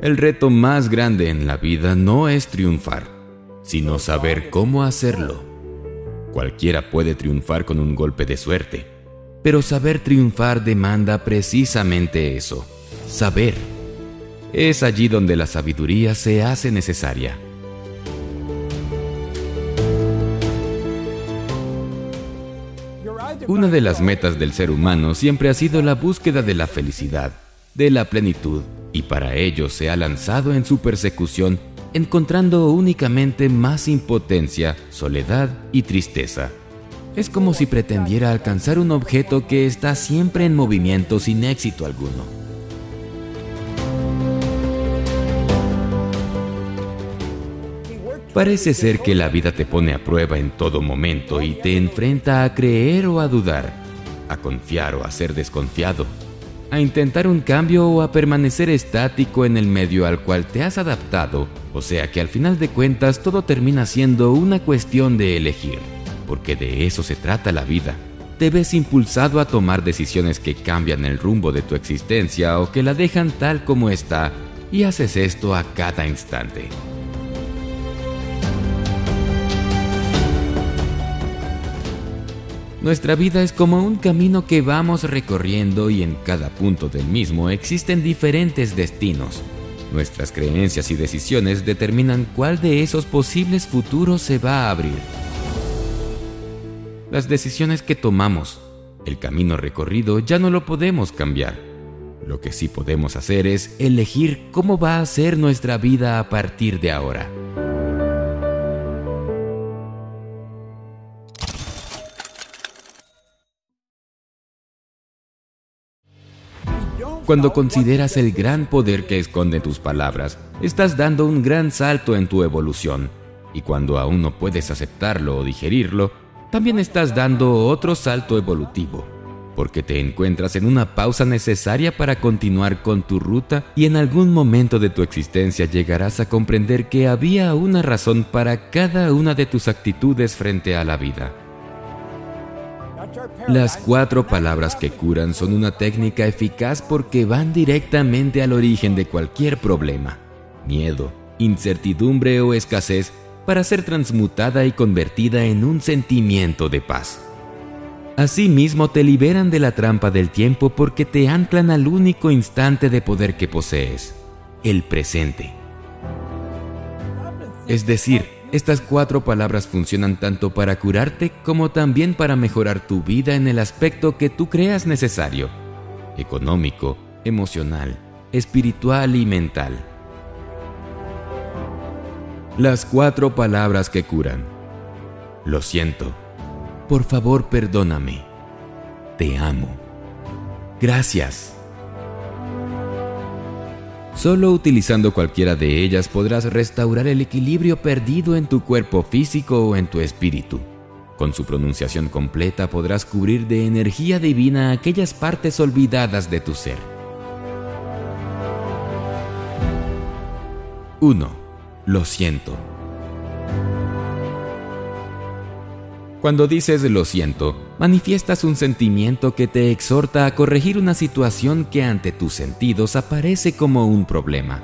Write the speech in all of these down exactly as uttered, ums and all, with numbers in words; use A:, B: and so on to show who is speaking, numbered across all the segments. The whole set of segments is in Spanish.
A: El reto más grande en la vida no es triunfar, sino saber cómo hacerlo. Cualquiera puede triunfar con un golpe de suerte, pero saber triunfar demanda precisamente eso, saber. Es allí donde la sabiduría se hace necesaria. Una de las metas del ser humano siempre ha sido la búsqueda de la felicidad, de la plenitud, y para ello se ha lanzado en su persecución, encontrando únicamente más impotencia, soledad y tristeza. Es como si pretendiera alcanzar un objeto que está siempre en movimiento sin éxito alguno. Parece ser que la vida te pone a prueba en todo momento y te enfrenta a creer o a dudar, a confiar o a ser desconfiado, a intentar un cambio o a permanecer estático en el medio al cual te has adaptado, o sea que al final de cuentas todo termina siendo una cuestión de elegir, porque de eso se trata la vida. Te ves impulsado a tomar decisiones que cambian el rumbo de tu existencia o que la dejan tal como está, y haces esto a cada instante. Nuestra vida es como un camino que vamos recorriendo y en cada punto del mismo existen diferentes destinos. Nuestras creencias y decisiones determinan cuál de esos posibles futuros se va a abrir. Las decisiones que tomamos, el camino recorrido ya no lo podemos cambiar. Lo que sí podemos hacer es elegir cómo va a ser nuestra vida a partir de ahora. Cuando consideras el gran poder que esconden tus palabras, estás dando un gran salto en tu evolución. Y cuando aún no puedes aceptarlo o digerirlo, también estás dando otro salto evolutivo, porque te encuentras en una pausa necesaria para continuar con tu ruta y en algún momento de tu existencia llegarás a comprender que había una razón para cada una de tus actitudes frente a la vida. Las cuatro palabras que curan son una técnica eficaz porque van directamente al origen de cualquier problema, miedo, incertidumbre o escasez, para ser transmutada y convertida en un sentimiento de paz. Asimismo, te liberan de la trampa del tiempo porque te anclan al único instante de poder que posees, el presente. Es decir, estas cuatro palabras funcionan tanto para curarte como también para mejorar tu vida en el aspecto que tú creas necesario: económico, emocional, espiritual y mental. Las cuatro palabras que curan: lo siento, por favor perdóname, te amo, gracias. Solo utilizando cualquiera de ellas podrás restaurar el equilibrio perdido en tu cuerpo físico o en tu espíritu. Con su pronunciación completa podrás cubrir de energía divina aquellas partes olvidadas de tu ser. uno. Lo siento. Cuando dices lo siento, manifiestas un sentimiento que te exhorta a corregir una situación que ante tus sentidos aparece como un problema.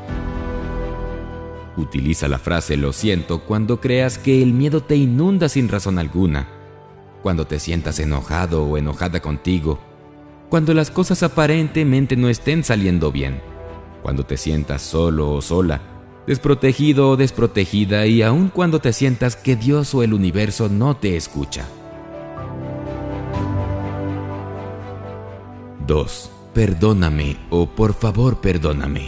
A: Utiliza la frase lo siento cuando creas que el miedo te inunda sin razón alguna, cuando te sientas enojado o enojada contigo, cuando las cosas aparentemente no estén saliendo bien, cuando te sientas solo o sola, desprotegido o desprotegida, y aun cuando te sientas que Dios o el universo no te escucha. dos. Perdóname o por favor perdóname.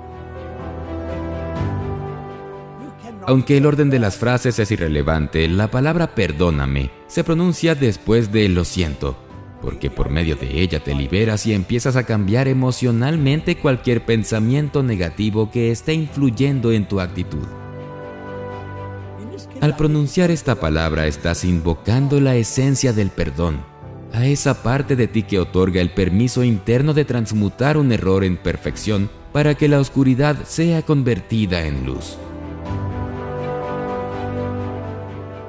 A: Aunque el orden de las frases es irrelevante, la palabra perdóname se pronuncia después de lo siento, porque por medio de ella te liberas y empiezas a cambiar emocionalmente cualquier pensamiento negativo que esté influyendo en tu actitud. Al pronunciar esta palabra estás invocando la esencia del perdón, a esa parte de ti que otorga el permiso interno de transmutar un error en perfección para que la oscuridad sea convertida en luz.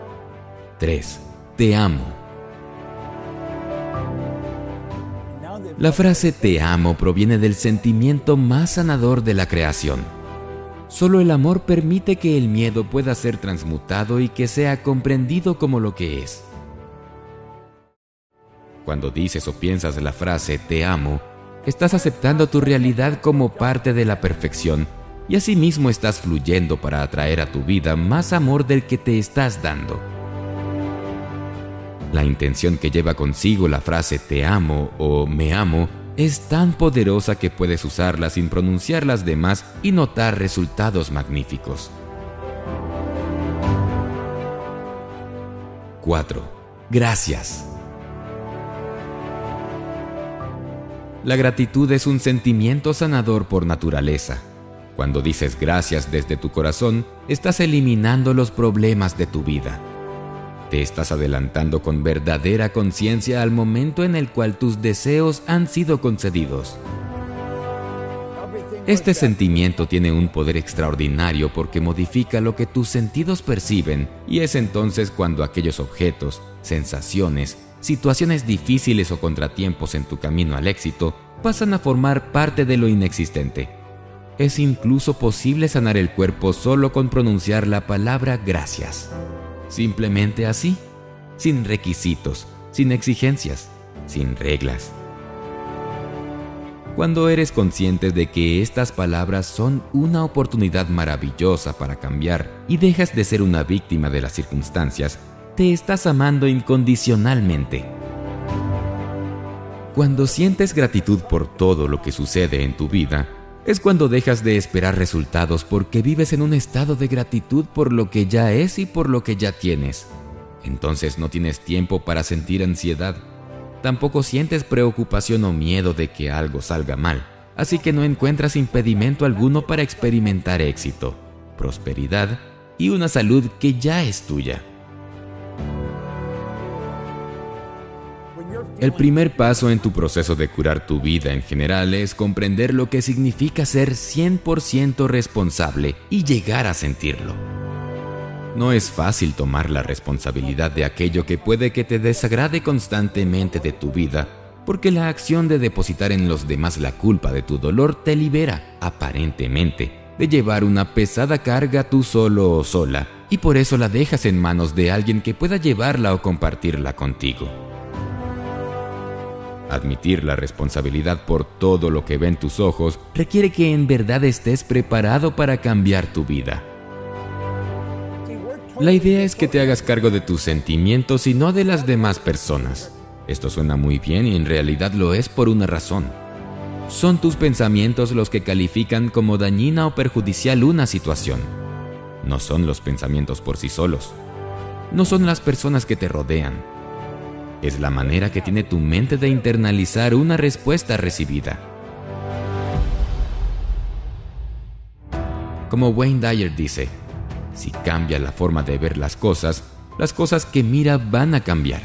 A: tres. Te amo. La frase te amo proviene del sentimiento más sanador de la creación. Solo el amor permite que el miedo pueda ser transmutado y que sea comprendido como lo que es. Cuando dices o piensas la frase te amo, estás aceptando tu realidad como parte de la perfección y asimismo estás fluyendo para atraer a tu vida más amor del que te estás dando. La intención que lleva consigo la frase te amo o me amo es tan poderosa que puedes usarla sin pronunciar las demás y notar resultados magníficos. cuatro. Gracias. La gratitud es un sentimiento sanador por naturaleza. Cuando dices gracias desde tu corazón, estás eliminando los problemas de tu vida. Te estás adelantando con verdadera conciencia al momento en el cual tus deseos han sido concedidos. Este sentimiento tiene un poder extraordinario porque modifica lo que tus sentidos perciben, y es entonces cuando aquellos objetos, sensaciones, situaciones difíciles o contratiempos en tu camino al éxito pasan a formar parte de lo inexistente. Es incluso posible sanar el cuerpo solo con pronunciar la palabra gracias. Simplemente así, sin requisitos, sin exigencias, sin reglas. Cuando eres consciente de que estas palabras son una oportunidad maravillosa para cambiar y dejas de ser una víctima de las circunstancias, te estás amando incondicionalmente. Cuando sientes gratitud por todo lo que sucede en tu vida, es cuando dejas de esperar resultados porque vives en un estado de gratitud por lo que ya es y por lo que ya tienes. Entonces no tienes tiempo para sentir ansiedad. Tampoco sientes preocupación o miedo de que algo salga mal, así que no encuentras impedimento alguno para experimentar éxito, prosperidad y una salud que ya es tuya. El primer paso en tu proceso de curar tu vida en general es comprender lo que significa ser cien por ciento responsable y llegar a sentirlo. No es fácil tomar la responsabilidad de aquello que puede que te desagrade constantemente de tu vida, porque la acción de depositar en los demás la culpa de tu dolor te libera, aparentemente, de llevar una pesada carga tú solo o sola, y por eso la dejas en manos de alguien que pueda llevarla o compartirla contigo. Admitir la responsabilidad por todo lo que ven tus ojos requiere que en verdad estés preparado para cambiar tu vida. La idea es que te hagas cargo de tus sentimientos y no de las demás personas. Esto suena muy bien y en realidad lo es por una razón. Son tus pensamientos los que califican como dañina o perjudicial una situación. No son los pensamientos por sí solos. No son las personas que te rodean. Es la manera que tiene tu mente de internalizar una respuesta recibida. Como Wayne Dyer dice, si cambia la forma de ver las cosas, las cosas que mira van a cambiar.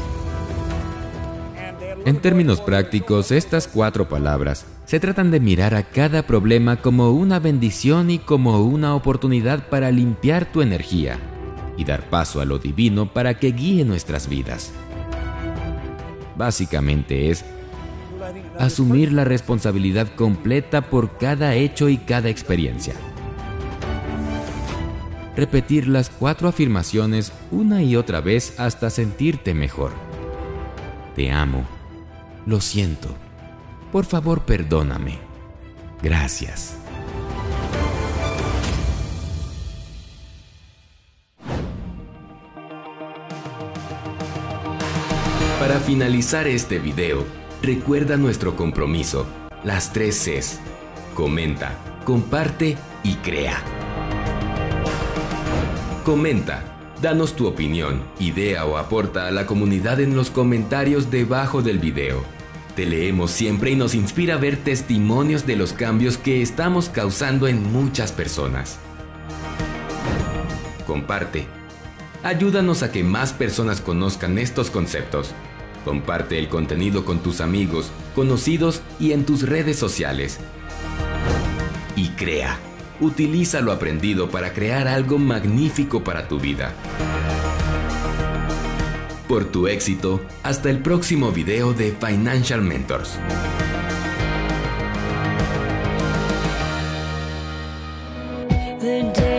A: En términos prácticos, estas cuatro palabras se tratan de mirar a cada problema como una bendición y como una oportunidad para limpiar tu energía y dar paso a lo divino para que guíe nuestras vidas. Básicamente es asumir la responsabilidad completa por cada hecho y cada experiencia. Repetir las cuatro afirmaciones una y otra vez hasta sentirte mejor. Te amo. Lo siento. Por favor, perdóname. Gracias. Para finalizar este video, recuerda nuestro compromiso, las tres Cs. Comenta, comparte y crea. Comenta, danos tu opinión, idea o aporta a la comunidad en los comentarios debajo del video. Te leemos siempre y nos inspira ver testimonios de los cambios que estamos causando en muchas personas. Comparte. Ayúdanos a que más personas conozcan estos conceptos. Comparte el contenido con tus amigos, conocidos y en tus redes sociales. Y crea. Utiliza lo aprendido para crear algo magnífico para tu vida. por tu éxito. Hasta el próximo video de Financial Mentors.
B: The day